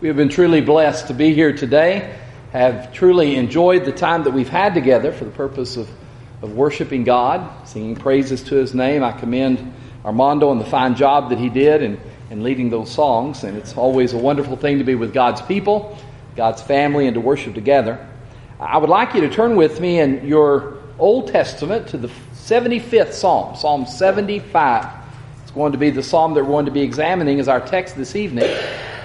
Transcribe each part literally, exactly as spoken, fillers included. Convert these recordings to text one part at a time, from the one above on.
We have been truly blessed to be here today, have truly enjoyed the time that we've had together for the purpose of, of worshiping God, singing praises to His name. I commend Armando on the fine job that he did in, in leading those songs, and it's always a wonderful thing to be with God's people, God's family, and to worship together. I would like you to turn with me in your Old Testament to the seventy-fifth Psalm, Psalm seventy-five. It's going to be the psalm that we're going to be examining as our text this evening.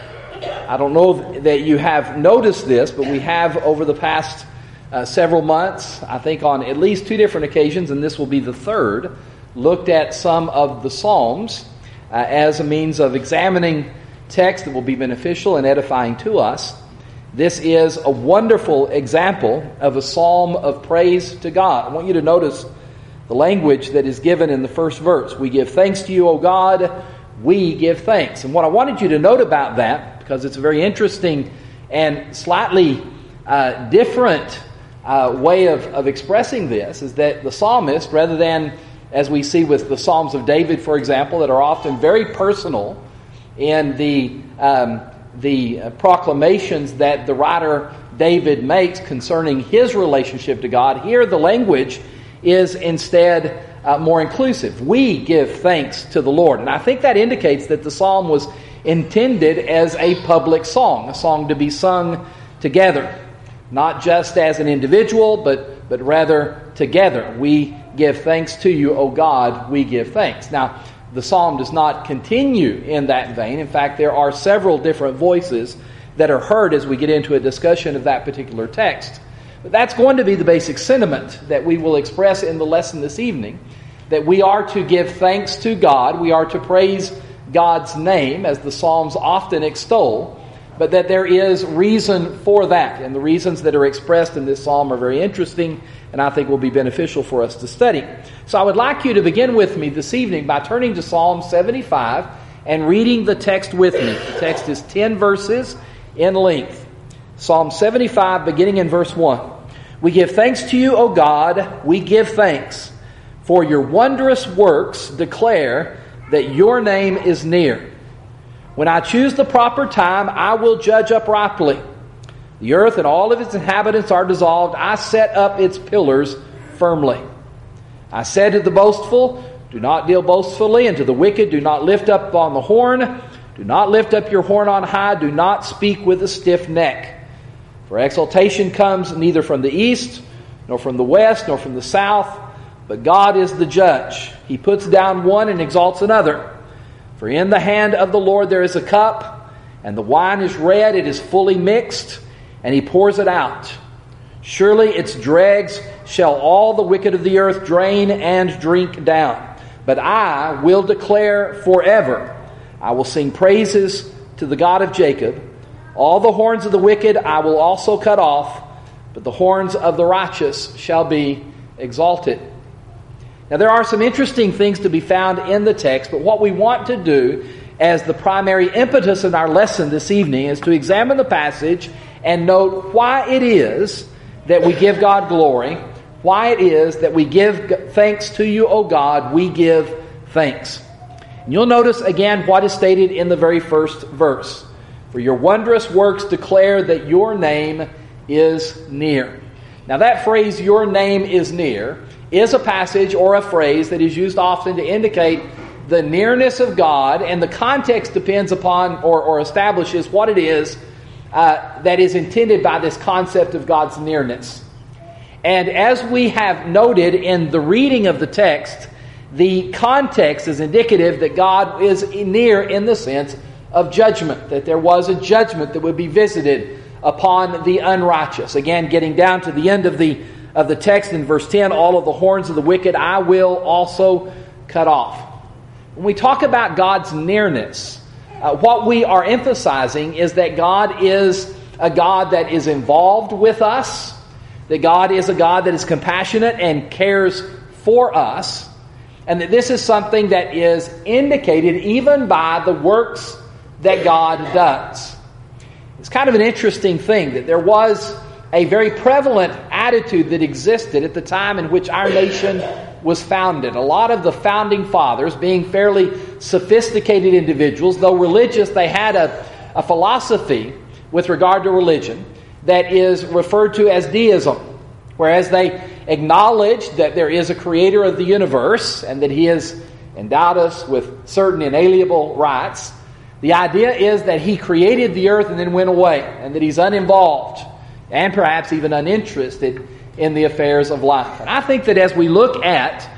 I don't know that you have noticed this, but we have over the past uh, several months, I think on at least two different occasions, and this will be the third, looked at some of the Psalms uh, as a means of examining text that will be beneficial and edifying to us. This is a wonderful example of a psalm of praise to God. I want you to notice the language that is given in the first verse. We give thanks to you, O God, we give thanks. And what I wanted you to note about that, because it's a very interesting and slightly uh, different uh, way of, of expressing this, is that the psalmist, rather than, as we see with the Psalms of David, for example, that are often very personal in the um, the uh, proclamations that the writer David makes concerning his relationship to God, here the language is instead uh, more inclusive. We give thanks to the Lord. And I think that indicates that the psalm was intended as a public song, a song to be sung together, not just as an individual, but, but rather together. We give thanks to you, O God, we give thanks. Now, the psalm does not continue in that vein. In fact, there are several different voices that are heard as we get into a discussion of that particular text. But that's going to be the basic sentiment that we will express in the lesson this evening, that we are to give thanks to God, we are to praise God's name, as the Psalms often extol, but that there is reason for that. And the reasons that are expressed in this psalm are very interesting, and I think will be beneficial for us to study. So I would like you to begin with me this evening by turning to Psalm seventy-five and reading the text with me. The text is ten verses in length. Psalm seventy-five, beginning in verse one. We give thanks to you, O God, we give thanks, for your wondrous works declare that your name is near. When I choose the proper time, I will judge uprightly. The earth and all of its inhabitants are dissolved. I set up its pillars firmly. I said to the boastful, do not deal boastfully, and to the wicked, do not lift up on the horn. Do not lift up your horn on high. Do not speak with a stiff neck. For exaltation comes neither from the east, nor from the west, nor from the south, but God is the judge. He puts down one and exalts another. For in the hand of the Lord there is a cup, and the wine is red, it is fully mixed, and He pours it out. Surely its dregs shall all the wicked of the earth drain and drink down. But I will declare forever, I will sing praises to the God of Jacob. All the horns of the wicked I will also cut off, but the horns of the righteous shall be exalted. Now there are some interesting things to be found in the text, but what we want to do as the primary impetus in our lesson this evening is to examine the passage and note why it is that we give God glory, why it is that we give thanks to you, O God, we give thanks. And you'll notice again what is stated in the very first verse. For your wondrous works declare that your name is near. Now that phrase, your name is near, is a passage or a phrase that is used often to indicate the nearness of God, and the context depends upon or, or establishes what it is uh, that is intended by this concept of God's nearness. And as we have noted in the reading of the text, the context is indicative that God is near in the sense of judgment, that there was a judgment that would be visited upon the unrighteous. Again, getting down to the end of the of the text in verse ten, all of the horns of the wicked I will also cut off. When we talk about God's nearness, uh, what we are emphasizing is that God is a God that is involved with us, that God is a God that is compassionate and cares for us, and that this is something that is indicated even by the works that God does. It's kind of an interesting thing that there was a very prevalent attitude that existed at the time in which our nation was founded. A lot of the founding fathers, being fairly sophisticated individuals, though religious, they had a, a philosophy with regard to religion that is referred to as deism, whereas they acknowledge that there is a creator of the universe and that he has endowed us with certain inalienable rights. The idea is that he created the earth and then went away, and that he's uninvolved and perhaps even uninterested in the affairs of life. And I think that as we look at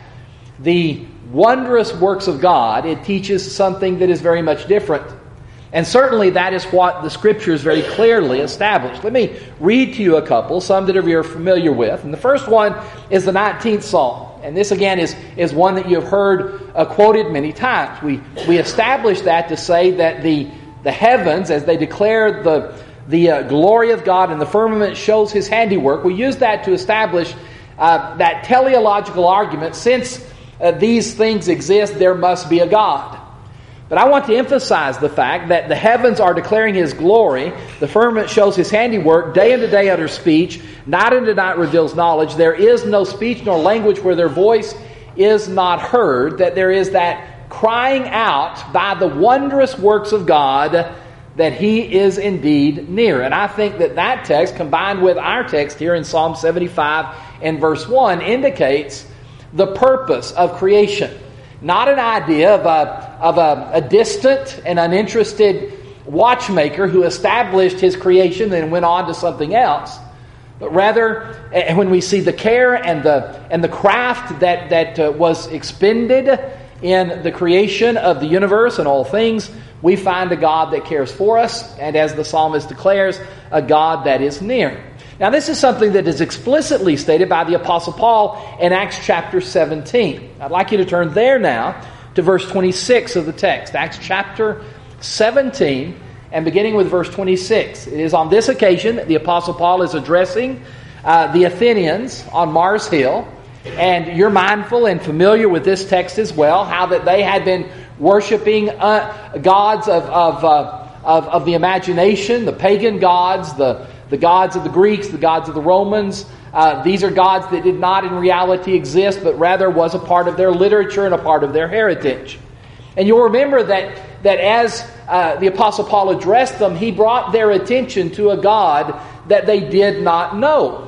the wondrous works of God, it teaches something that is very much different. And certainly that is what the Scriptures very clearly establish. Let me read to you a couple, some that you're familiar with. And the first one is the nineteenth Psalm. And this again is, is one that you have heard uh, quoted many times. We we establish that to say that the, the heavens, as they declare the, the uh, glory of God and the firmament shows His handiwork, we use that to establish uh, that teleological argument. Since uh, these things exist, there must be a God. But I want to emphasize the fact that the heavens are declaring His glory, the firmament shows His handiwork, day unto day utters speech, night unto night reveals knowledge. There is no speech nor language where their voice is not heard, that there is that crying out by the wondrous works of God that He is indeed near. And I think that that text, combined with our text here in Psalm seventy-five and verse one, indicates the purpose of creation. Not an idea of a, of a, a distant and uninterested watchmaker who established his creation and went on to something else. But rather, when we see the care and the and the craft that, that uh, was expended in the creation of the universe and all things, we find a God that cares for us, and as the psalmist declares, a God that is near. Now, this is something that is explicitly stated by the Apostle Paul in Acts chapter seventeen. I'd like you to turn there now to verse twenty-six of the text. Acts chapter seventeen, and beginning with verse twenty-six. It is on this occasion that the Apostle Paul is addressing uh, the Athenians on Mars Hill. And you're mindful and familiar with this text as well, how that they had been worshiping uh, gods of, of, uh, of, of the imagination, the pagan gods, the The gods of the Greeks, the gods of the Romans. Uh, these are gods that did not in reality exist, but rather was a part of their literature and a part of their heritage. And you'll remember that, that as uh, the Apostle Paul addressed them, he brought their attention to a God that they did not know.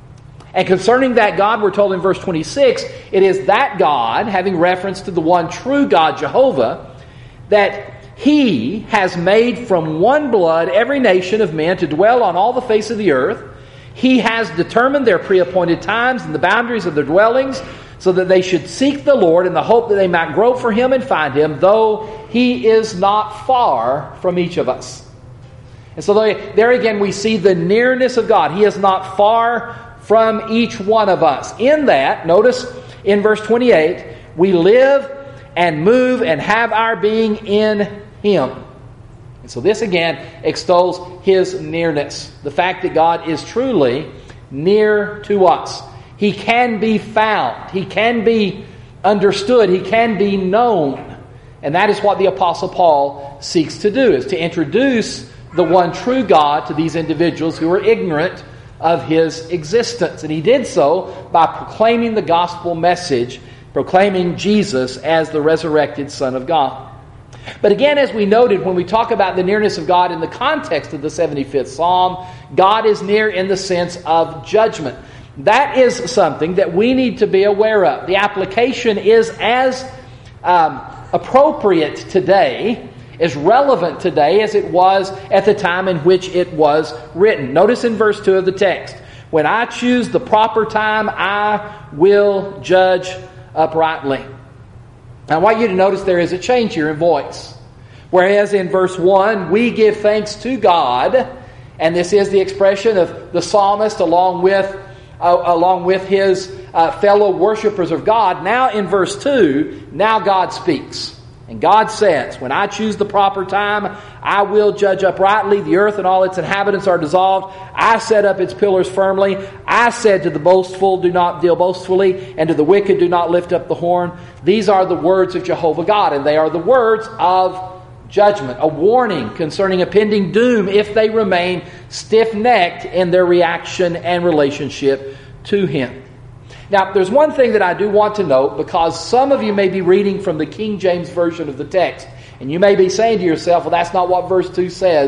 And concerning that God, we're told in verse twenty-six, it is that God, having reference to the one true God, Jehovah, that He has made from one blood every nation of men to dwell on all the face of the earth. He has determined their pre-appointed times and the boundaries of their dwellings, so that they should seek the Lord in the hope that they might grope for Him and find Him, though He is not far from each of us. And so there again we see the nearness of God. He is not far from each one of us. In that, notice in verse twenty-eight, we live and move and have our being in Him. And so this again extols His nearness. The fact that God is truly near to us. He can be found. He can be understood. He can be known. And that is what the Apostle Paul seeks to do, is to introduce the one true God to these individuals who are ignorant of His existence. And he did so by proclaiming the gospel message, proclaiming Jesus as the resurrected Son of God. But again, as we noted, when we talk about the nearness of God in the context of the seventy-fifth Psalm, God is near in the sense of judgment. That is something that we need to be aware of. The application is as um, appropriate today, as relevant today as it was at the time in which it was written. Notice in verse two of the text, when I choose the proper time, I will judge uprightly. Now, I want you to notice there is a change here in voice. Whereas in verse one, we give thanks to God, and this is the expression of the psalmist along with, uh, along with his uh, fellow worshipers of God. Now in verse two, now God speaks. And God says, when I choose the proper time, I will judge uprightly. The earth and all its inhabitants are dissolved. I set up its pillars firmly. I said to the boastful, do not deal boastfully, and to the wicked, do not lift up the horn. These are the words of Jehovah God, and they are the words of judgment, a warning concerning a pending doom if they remain stiff-necked in their reaction and relationship to Him. Now, there's one thing that I do want to note, because some of you may be reading from the King James Version of the text, and you may be saying to yourself, well, that's not what verse two says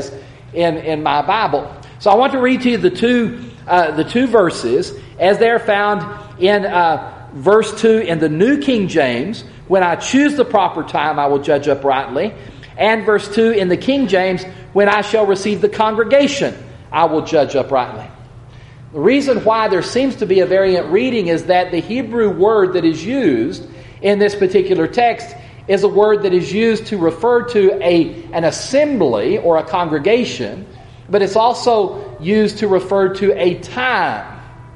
in, in my Bible. So I want to read to you the two uh, the two verses as they're found in uh, verse two in the New King James. When I choose the proper time, I will judge uprightly. And verse two in the King James, when I shall receive the congregation, I will judge uprightly. The reason why there seems to be a variant reading is that the Hebrew word that is used in this particular text is a word that is used to refer to a, an assembly or a congregation, but it's also used to refer to a time.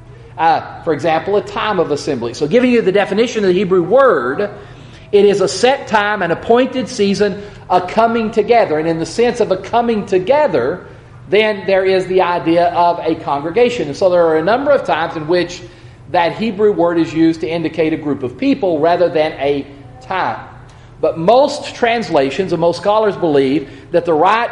Uh, for example, a time of assembly. So giving you the definition of the Hebrew word, it is a set time, an appointed season, a coming together. And in the sense of a coming together, then there is the idea of a congregation. And so there are a number of times in which that Hebrew word is used to indicate a group of people rather than a time. But most translations and most scholars believe that the right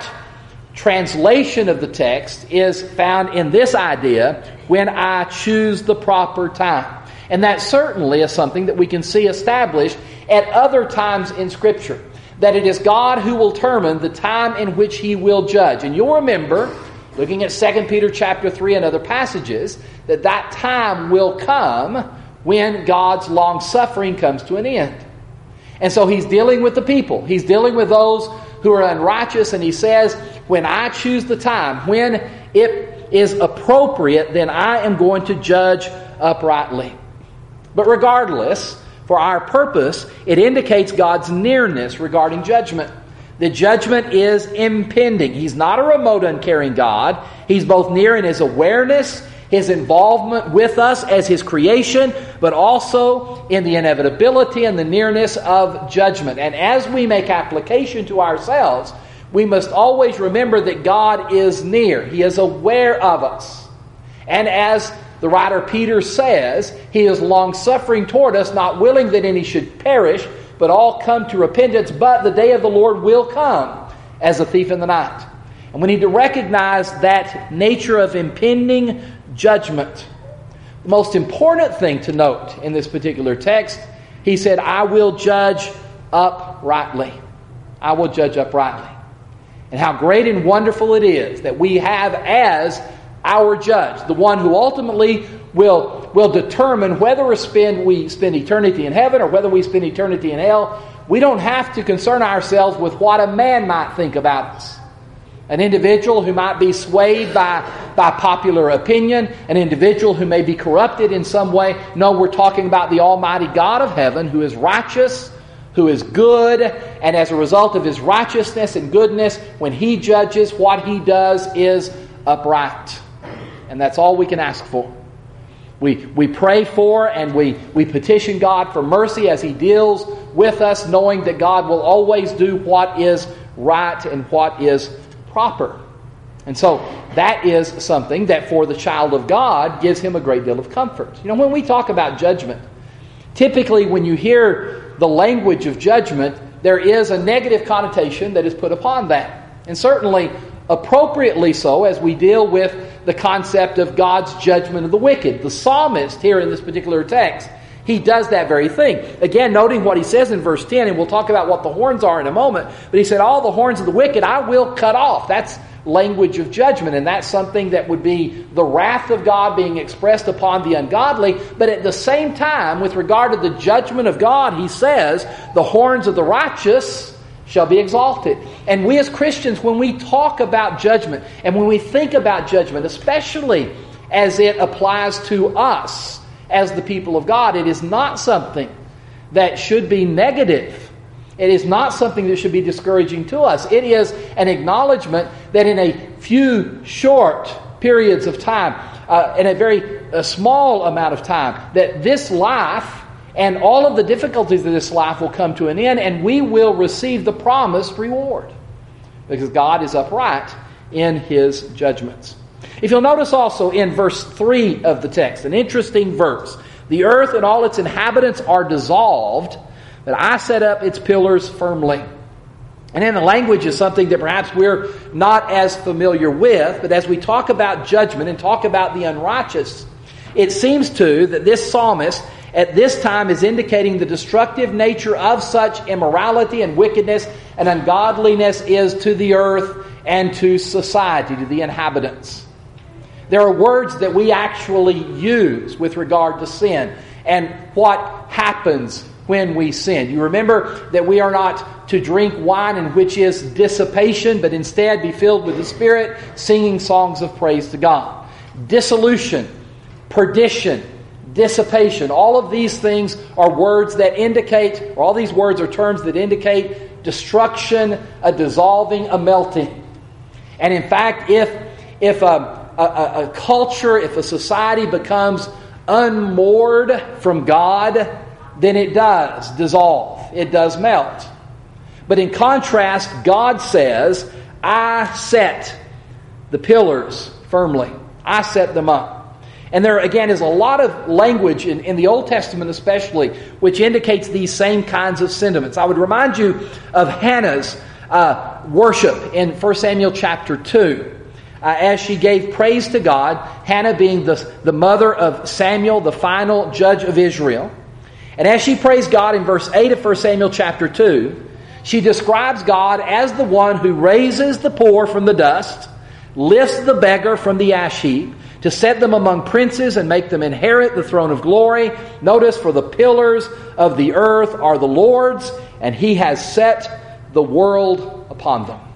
translation of the text is found in this idea, when I choose the proper time. And that certainly is something that we can see established at other times in Scripture. That it is God who will determine the time in which He will judge. And you'll remember, looking at Second Peter chapter three and other passages, that that time will come when God's long-suffering comes to an end. And so He's dealing with the people. He's dealing with those who are unrighteous, and He says, when I choose the time, when it is appropriate, then I am going to judge uprightly. But regardless, for our purpose, it indicates God's nearness regarding judgment. The judgment is impending. He's not a remote, uncaring God. He's both near in His awareness, His involvement with us as His creation, but also in the inevitability and the nearness of judgment. And as we make application to ourselves, we must always remember that God is near. He is aware of us. And as the writer Peter says, He is long-suffering toward us, not willing that any should perish, but all come to repentance. But the day of the Lord will come as a thief in the night. And we need to recognize that nature of impending judgment. The most important thing to note in this particular text, he said, I will judge uprightly. I will judge uprightly. And how great and wonderful it is that we have as our judge, the one who ultimately will, will determine whether we spend, we spend eternity in heaven or whether we spend eternity in hell. We don't have to concern ourselves with what a man might think about us. An individual who might be swayed by, by popular opinion, an individual who may be corrupted in some way. No, we're talking about the Almighty God of heaven, who is righteous, who is good, and as a result of His righteousness and goodness, when He judges, what He does is upright. And that's all we can ask for. We, we pray for and we, we petition God for mercy as He deals with us, knowing that God will always do what is right and what is proper. And so that is something that for the child of God gives him a great deal of comfort. You know, when we talk about judgment, typically when you hear the language of judgment, there is a negative connotation that is put upon that. And certainly appropriately so as we deal with the concept of God's judgment of the wicked. The psalmist here in this particular text, he does that very thing. Again, noting what he says in verse ten, and we'll talk about what the horns are in a moment, but he said, all the horns of the wicked I will cut off. That's language of judgment, and that's something that would be the wrath of God being expressed upon the ungodly. But at the same time, with regard to the judgment of God, he says, the horns of the righteous shall be exalted. And we as Christians, when we talk about judgment, and when we think about judgment, especially as it applies to us as the people of God, it is not something that should be negative. It is not something that should be discouraging to us. It is an acknowledgement that in a few short periods of time, uh, in a very a small amount of time, that this life and all of the difficulties of this life will come to an end, and we will receive the promised reward. Because God is upright in His judgments. If you'll notice also in verse three of the text, an interesting verse. The earth and all its inhabitants are dissolved, but I set up its pillars firmly. And then the language is something that perhaps we're not as familiar with, but as we talk about judgment and talk about the unrighteous, it seems to that this psalmist at this time is indicating the destructive nature of such immorality and wickedness and ungodliness is to the earth and to society, to the inhabitants. There are words that we actually use with regard to sin and what happens when we sin. You remember that we are not to drink wine, in which is dissipation, but instead be filled with the Spirit, singing songs of praise to God. Dissolution, perdition, dissipation, all of these things are words that indicate, or all these words are terms that indicate destruction, a dissolving, a melting. And in fact, if if a, a, a culture, if a society becomes unmoored from God, then it does dissolve. It does melt. But in contrast, God says, I set the pillars firmly. I set them up. And there, again, is a lot of language in, in the Old Testament especially, which indicates these same kinds of sentiments. I would remind you of Hannah's uh, worship in First Samuel chapter two. Uh, as she gave praise to God, Hannah being the, the mother of Samuel, the final judge of Israel. And as she praised God in verse eight of First Samuel chapter two, she describes God as the one who raises the poor from the dust, lifts the beggar from the ash heap, to set them among princes and make them inherit the throne of glory. Notice, for the pillars of the earth are the Lord's, and He has set the world upon them.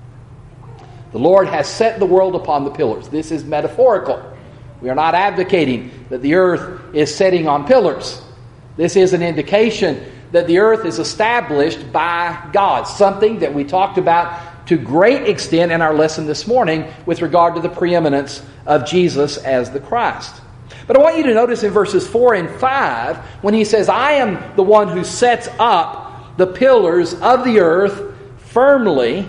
The Lord has set the world upon the pillars. This is metaphorical. We are not advocating that the earth is setting on pillars. This is an indication that the earth is established by God, something that we talked about to great extent in our lesson this morning with regard to the preeminence of Jesus as the Christ. But I want you to notice in verses four and five, when he says, I am the one who sets up the pillars of the earth firmly,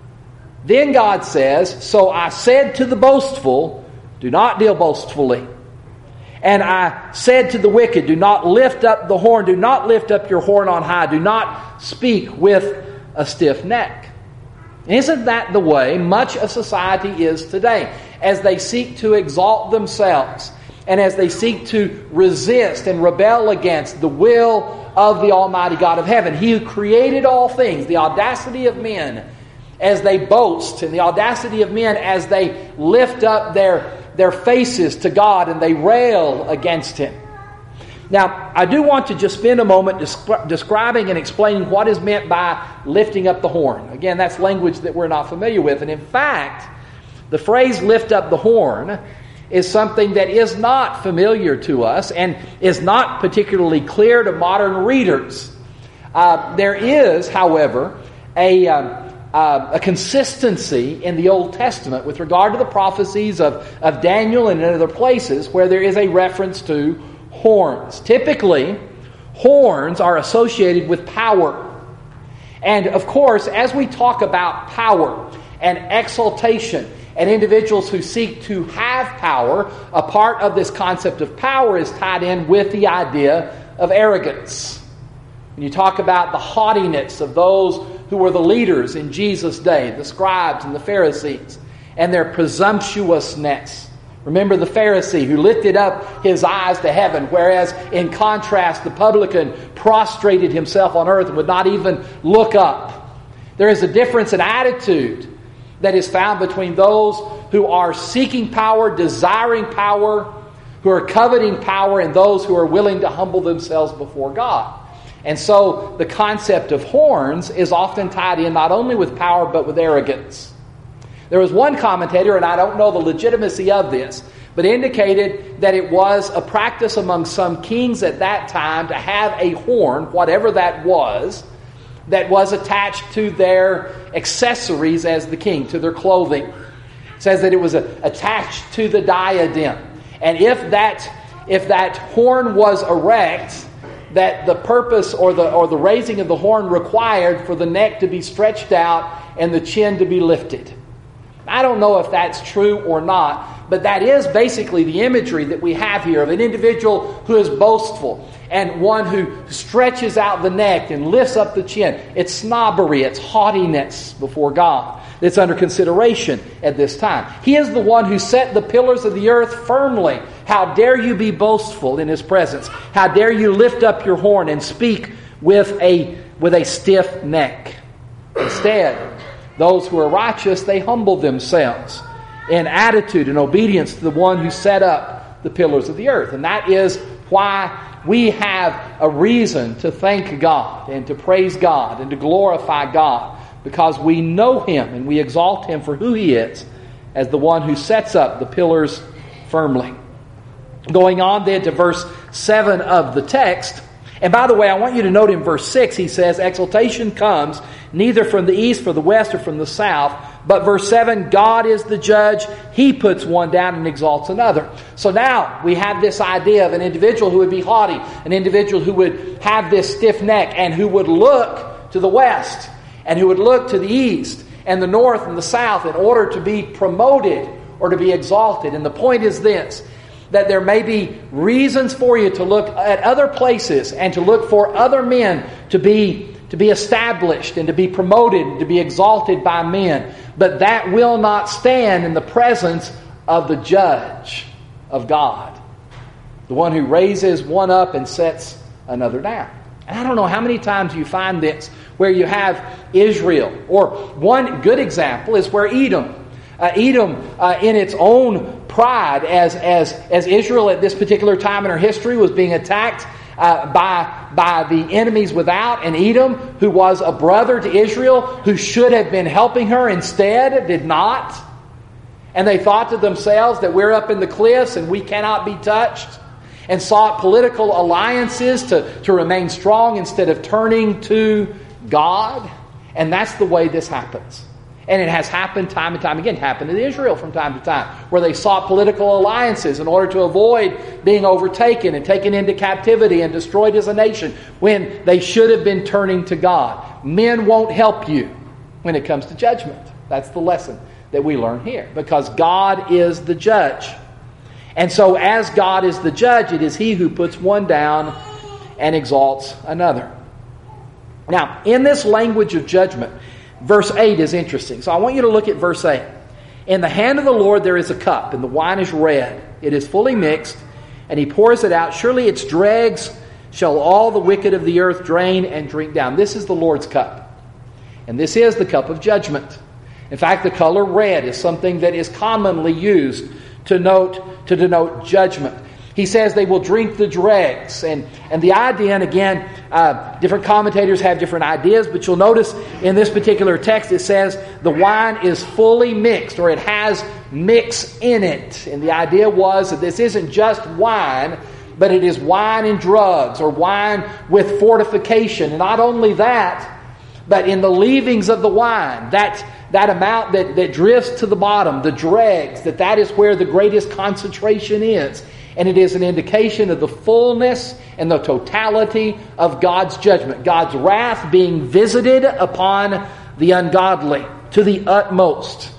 then God says, so I said to the boastful, do not deal boastfully. And I said to the wicked, do not lift up the horn, do not lift up your horn on high, do not speak with a stiff neck. Isn't that the way much of society is today? As they seek to exalt themselves, and as they seek to resist and rebel against the will of the Almighty God of heaven, He who created all things, the audacity of men as they boast, and the audacity of men as they lift up their their faces to God and they rail against Him. Now, I do want to just spend a moment descri- describing and explaining what is meant by lifting up the horn. Again, that's language that we're not familiar with. And in fact, the phrase lift up the horn is something that is not familiar to us and is not particularly clear to modern readers. Uh, there is, however, a... Um, Uh, a consistency in the Old Testament with regard to the prophecies of, of Daniel and in other places where there is a reference to horns. Typically, horns are associated with power. And of course, as we talk about power and exaltation and individuals who seek to have power, a part of this concept of power is tied in with the idea of arrogance. When you talk about the haughtiness of those who were the leaders in Jesus' day, the scribes and the Pharisees, and their presumptuousness. Remember the Pharisee who lifted up his eyes to heaven, whereas in contrast the publican prostrated himself on earth and would not even look up. There is a difference in attitude that is found between those who are seeking power, desiring power, who are coveting power, and those who are willing to humble themselves before God. And so the concept of horns is often tied in not only with power but with arrogance. There was one commentator, and I don't know the legitimacy of this, but indicated that it was a practice among some kings at that time to have a horn, whatever that was, that was attached to their accessories as the king, to their clothing. It says that it was attached to the diadem. And if that, if that horn was erect, that the purpose or the or the raising of the horn required for the neck to be stretched out and the chin to be lifted. I don't know if that's true or not, but that is basically the imagery that we have here of an individual who is boastful and one who stretches out the neck and lifts up the chin. It's snobbery, it's haughtiness before God that's under consideration at this time. He is the one who set the pillars of the earth firmly. How dare you be boastful in His presence? How dare you lift up your horn and speak with a with a stiff neck? Instead, those who are righteous, they humble themselves in attitude and obedience to the one who set up the pillars of the earth. And that is why we have a reason to thank God and to praise God and to glorify God, because we know Him and we exalt Him for who He is as the one who sets up the pillars firmly. Going on then to verse seven of the text. And by the way, I want you to note in verse six, he says, exaltation comes neither from the east, from the west, or from the south. But verse seven, God is the judge. He puts one down and exalts another. So now we have this idea of an individual who would be haughty, an individual who would have this stiff neck, and who would look to the west, and who would look to the east and the north and the south in order to be promoted or to be exalted. And the point is this, that there may be reasons for you to look at other places and to look for other men to be, to be established and to be promoted and to be exalted by men. But that will not stand in the presence of the judge of God, the one who raises one up and sets another down. And I don't know how many times you find this where you have Israel, or one good example is where Edom, uh, Edom uh, in its own pride as, as, as Israel at this particular time in her history was being attacked uh, by, by the enemies without, and Edom, who was a brother to Israel, who should have been helping her, instead did not. And they thought to themselves that we're up in the cliffs and we cannot be touched, and sought political alliances to, to remain strong instead of turning to God. And that's the way this happens. And it has happened time and time again. It happened to Israel from time to time, where they sought political alliances in order to avoid being overtaken and taken into captivity and destroyed as a nation, when they should have been turning to God. Men won't help you when it comes to judgment. That's the lesson that we learn here, because God is the judge. And so as God is the judge, it is He who puts one down and exalts another. Now, in this language of judgment, verse eight is interesting. So I want you to look at verse eight. In the hand of the Lord there is a cup, and the wine is red. It is fully mixed, and He pours it out. Surely its dregs shall all the wicked of the earth drain and drink down. This is the Lord's cup. And this is the cup of judgment. In fact, the color red is something that is commonly used to note, to denote judgment. He says they will drink the dregs. And, and the idea, and again, uh, different commentators have different ideas, but you'll notice in this particular text it says the wine is fully mixed, or it has mix in it. And the idea was that this isn't just wine, but it is wine and drugs, or wine with fortification. And not only that, but in the leavings of the wine, that, that amount that, that drifts to the bottom, the dregs, that that is where the greatest concentration is. And it is an indication of the fullness and the totality of God's judgment. God's wrath being visited upon the ungodly to the utmost.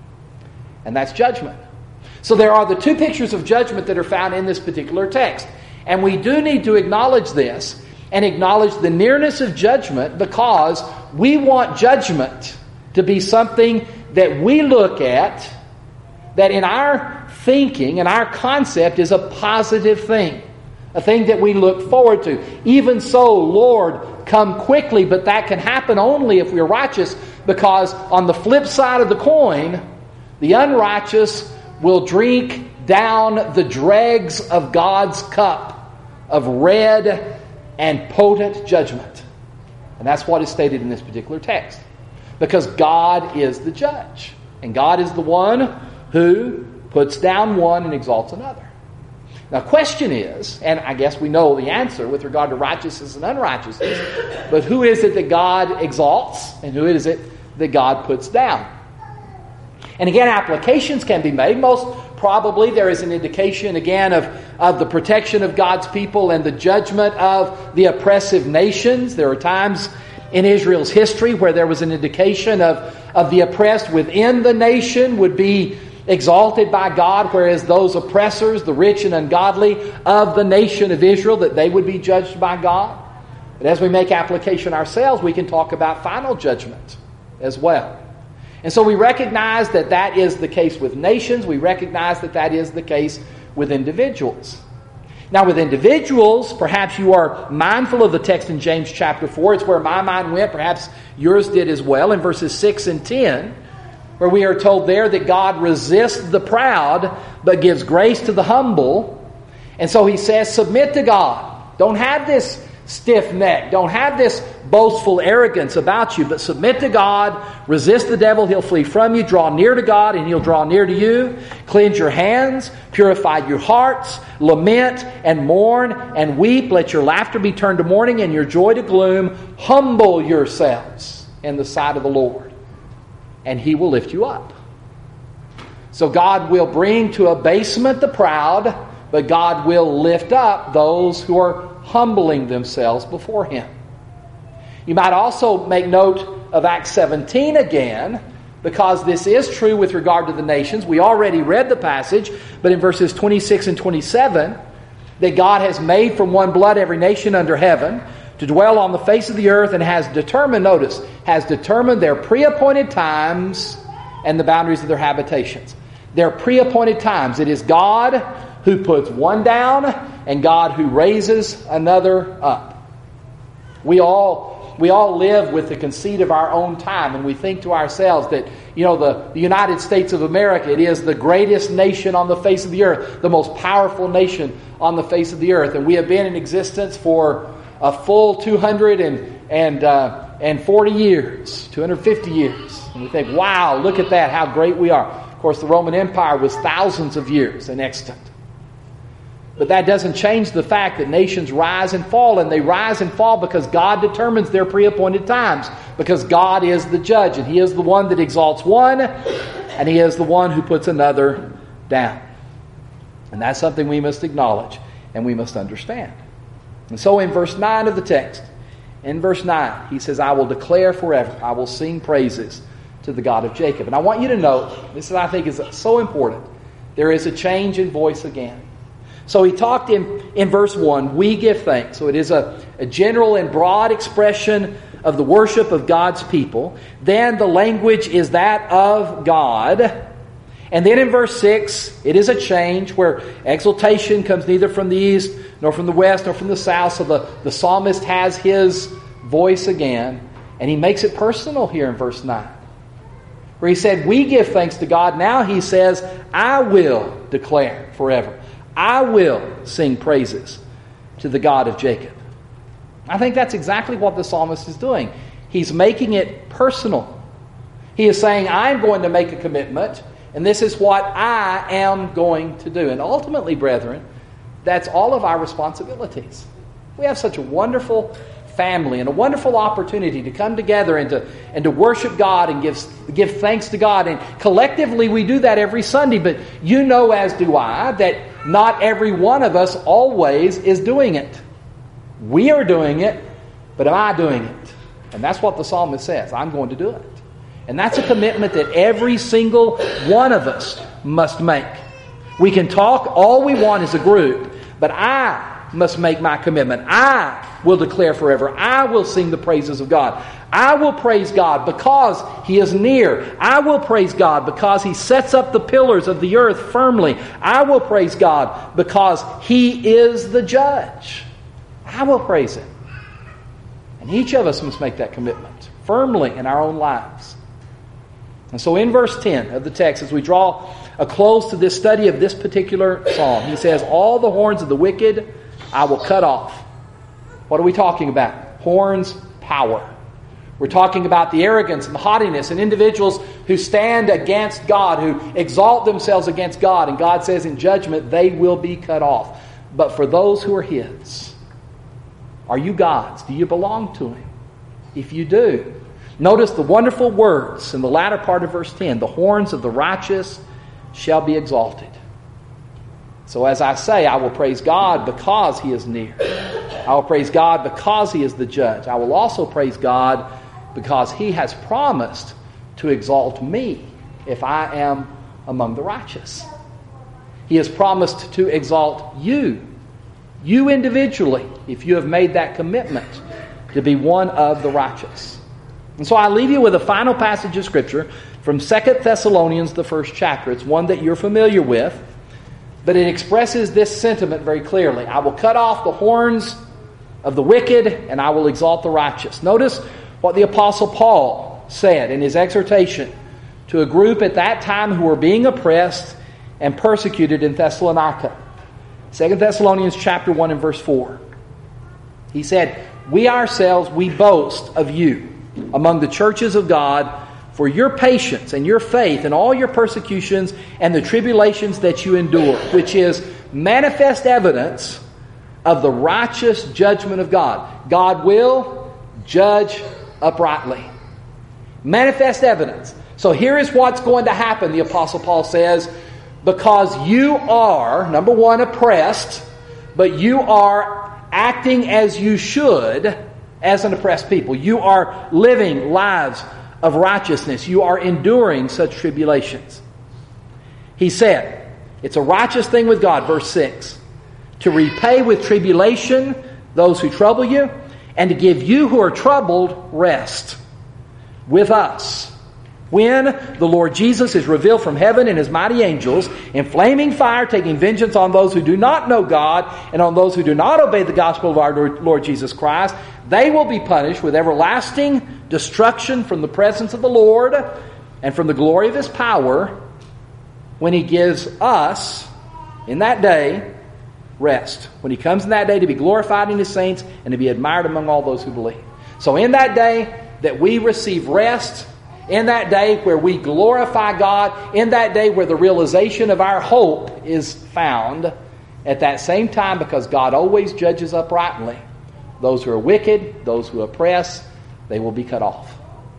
And that's judgment. So there are the two pictures of judgment that are found in this particular text. And we do need to acknowledge this and acknowledge the nearness of judgment, because we want judgment to be something that we look at, that in our thinking and our concept is a positive thing, a thing that we look forward to. Even so, Lord, come quickly. But that can happen only if we're righteous, because on the flip side of the coin, the unrighteous will drink down the dregs of God's cup of red and potent judgment. And that's what is stated in this particular text, because God is the judge, and God is the one who puts down one and exalts another. Now, question is, and I guess we know the answer with regard to righteousness and unrighteousness, but who is it that God exalts, and who is it that God puts down? And again, applications can be made. Most probably there is an indication, again, of, of the protection of God's people and the judgment of the oppressive nations. There are times in Israel's history where there was an indication of, of the oppressed within the nation would be exalted by God, whereas those oppressors, the rich and ungodly of the nation of Israel, that they would be judged by God. But as we make application ourselves, we can talk about final judgment as well. And so we recognize that that is the case with nations. We recognize that that is the case with individuals. Now with individuals, perhaps you are mindful of the text in James chapter four. It's where my mind went. Perhaps yours did as well in verses six and ten, where we are told there that God resists the proud but gives grace to the humble. And so he says, submit to God. Don't have this stiff neck. Don't have this boastful arrogance about you, but submit to God. Resist the devil, he'll flee from you. Draw near to God, and he'll draw near to you. Cleanse your hands. Purify your hearts. Lament and mourn and weep. Let your laughter be turned to mourning and your joy to gloom. Humble yourselves in the sight of the Lord, and he will lift you up. So God will bring to abasement the proud, but God will lift up those who are humbling themselves before him. You might also make note of Acts seventeen again, because this is true with regard to the nations. We already read the passage, but in verses twenty-six and twenty-seven, that God has made from one blood every nation under heaven to dwell on the face of the earth, and has determined, notice, has determined their pre-appointed times and the boundaries of their habitations. Their pre-appointed times. It is God who puts one down and God who raises another up. We all we all live with the conceit of our own time, and we think to ourselves that, you know, the, the United States of America, it is the greatest nation on the face of the earth, the most powerful nation on the face of the earth. And we have been in existence for a full two hundred forty years, two hundred fifty years. And we think, wow, look at that, how great we are. Of course, the Roman Empire was thousands of years in extant. But that doesn't change the fact that nations rise and fall, and they rise and fall because God determines their pre-appointed times, because God is the judge, and he is the one that exalts one, and he is the one who puts another down. And that's something we must acknowledge and we must understand. And so in verse nine of the text, in verse nine, he says, I will declare forever, I will sing praises to the God of Jacob. And I want you to note, this is, I think, is so important, there is a change in voice again. So he talked in, in verse one, we give thanks. So it is a, a general and broad expression of the worship of God's people. Then the language is that of God. And then in verse six, it is a change where exaltation comes neither from the east, nor from the west, nor from the south. So the, the psalmist has his voice again. And he makes it personal here in verse nine, where he said, we give thanks to God. Now he says, I will declare forever. I will sing praises to the God of Jacob. I think that's exactly what the psalmist is doing. He's making it personal. He is saying, I'm going to make a commitment, and this is what I am going to do. And ultimately, brethren, that's all of our responsibilities. We have such a wonderful family and a wonderful opportunity to come together and to and to worship God and give, give thanks to God. And collectively we do that every Sunday, but you know, as do I, that not every one of us always is doing it. We are doing it, but am I doing it? And that's what the psalmist says, I'm going to do it. And that's a commitment that every single one of us must make. We can talk all we want as a group, but I must make my commitment. I will declare forever. I will sing the praises of God. I will praise God because He is near. I will praise God because He sets up the pillars of the earth firmly. I will praise God because He is the judge. I will praise Him. And each of us must make that commitment firmly in our own lives. And so in verse ten of the text, as we draw a close to this study of this particular psalm, he says, all the horns of the wicked I will cut off. What are we talking about? Horns, power. We're talking about the arrogance and the haughtiness and individuals who stand against God, who exalt themselves against God. And God says in judgment they will be cut off. But for those who are His, are you God's? Do you belong to Him? If you do, notice the wonderful words in the latter part of verse ten. The horns of the righteous shall be exalted. So as I say, I will praise God because He is near. I will praise God because He is the judge. I will also praise God because He has promised to exalt me if I am among the righteous. He has promised to exalt you, you individually, if you have made that commitment to be one of the righteous. And so I leave you with a final passage of Scripture from Second Thessalonians, the first chapter. It's one that you're familiar with. But it expresses this sentiment very clearly. I will cut off the horns of the wicked, and I will exalt the righteous. Notice what the Apostle Paul said in his exhortation to a group at that time who were being oppressed and persecuted in Thessalonica. Second Thessalonians chapter one and verse four. He said, "We ourselves, we boast of you among the churches of God for your patience and your faith and all your persecutions and the tribulations that you endure," which is manifest evidence of the righteous judgment of God. God will judge uprightly. Manifest evidence. So here is what's going to happen, the Apostle Paul says, because you are, number one, oppressed, but you are acting as you should as an oppressed people. You are living lives of righteousness. You are enduring such tribulations. He said, it's a righteous thing with God, verse six, to repay with tribulation those who trouble you, and to give you who are troubled rest with us, when the Lord Jesus is revealed from heaven in His mighty angels, in flaming fire, taking vengeance on those who do not know God and on those who do not obey the gospel of our Lord Jesus Christ. They will be punished with everlasting destruction from the presence of the Lord and from the glory of His power, when He gives us, in that day, rest. When He comes in that day to be glorified in His saints and to be admired among all those who believe. So in that day that we receive rest, in that day where we glorify God, in that day where the realization of our hope is found, at that same time, because God always judges uprightly, those who are wicked, those who oppress, they will be cut off.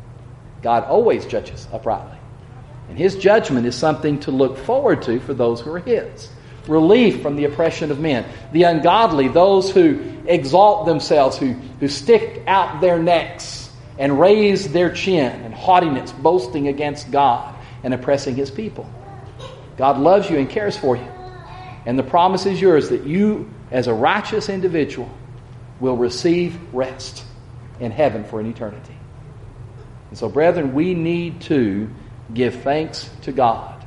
God always judges uprightly. And His judgment is something to look forward to for those who are His. Relief from the oppression of men. The ungodly, those who exalt themselves, who, who stick out their necks and raise their chin and haughtiness, boasting against God and oppressing His people. God loves you and cares for you. And the promise is yours that you, as a righteous individual, will receive rest in heaven for an eternity. And so, brethren, we need to give thanks to God.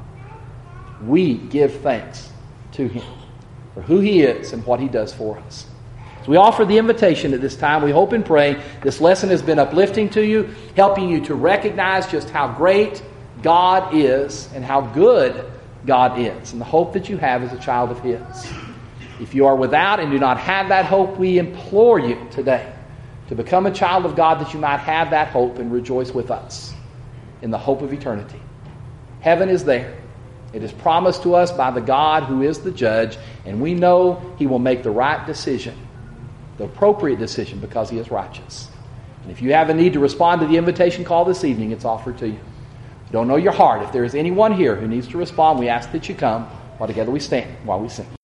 We give thanks to Him for who He is and what He does for us. So we offer the invitation at this time. We hope and pray this lesson has been uplifting to you, helping you to recognize just how great God is and how good God is, and the hope that you have as a child of His. If you are without and do not have that hope, we implore you today to become a child of God, that you might have that hope and rejoice with us in the hope of eternity. Heaven is there. It is promised to us by the God who is the judge, and we know He will make the right decision, the appropriate decision, because He is righteous. And if you have a need to respond to the invitation call this evening, it's offered to you. If you don't know your heart, if there is anyone here who needs to respond, we ask that you come while together we stand, while we sing.